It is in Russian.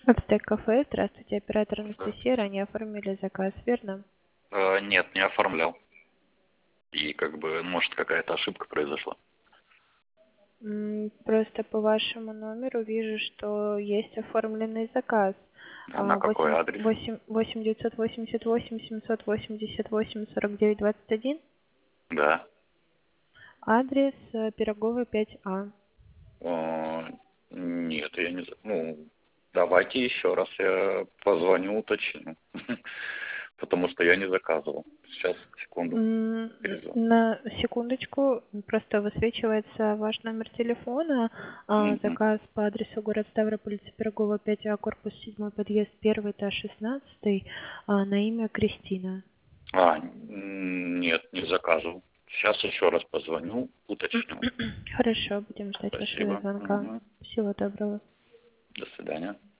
Артек кафе, здравствуйте, оператор Анастасия, ранее оформили заказ, верно? Нет, не оформлял. И как бы, может, какая-то ошибка произошла. Просто по вашему номеру вижу, что есть оформленный заказ. А на какой адрес? 8 988 788 49 21. Да. Адрес Пирогово 5А. Нет, я не знаю. Ну, давайте еще раз я позвоню, уточню. Потому что я не заказывал. Сейчас, секунду, перезвоню. На секундочку, просто высвечивается ваш номер телефона, Мгм. заказ по адресу город Ставрополь, улица Пирогова, 5А, корпус 7, подъезд 1, этаж 16, на имя Кристина. Нет, не заказывал. Сейчас еще раз позвоню, уточню. Хорошо, будем ждать вашего Спасибо. звонка. Мгм. Всего доброго. До свидания.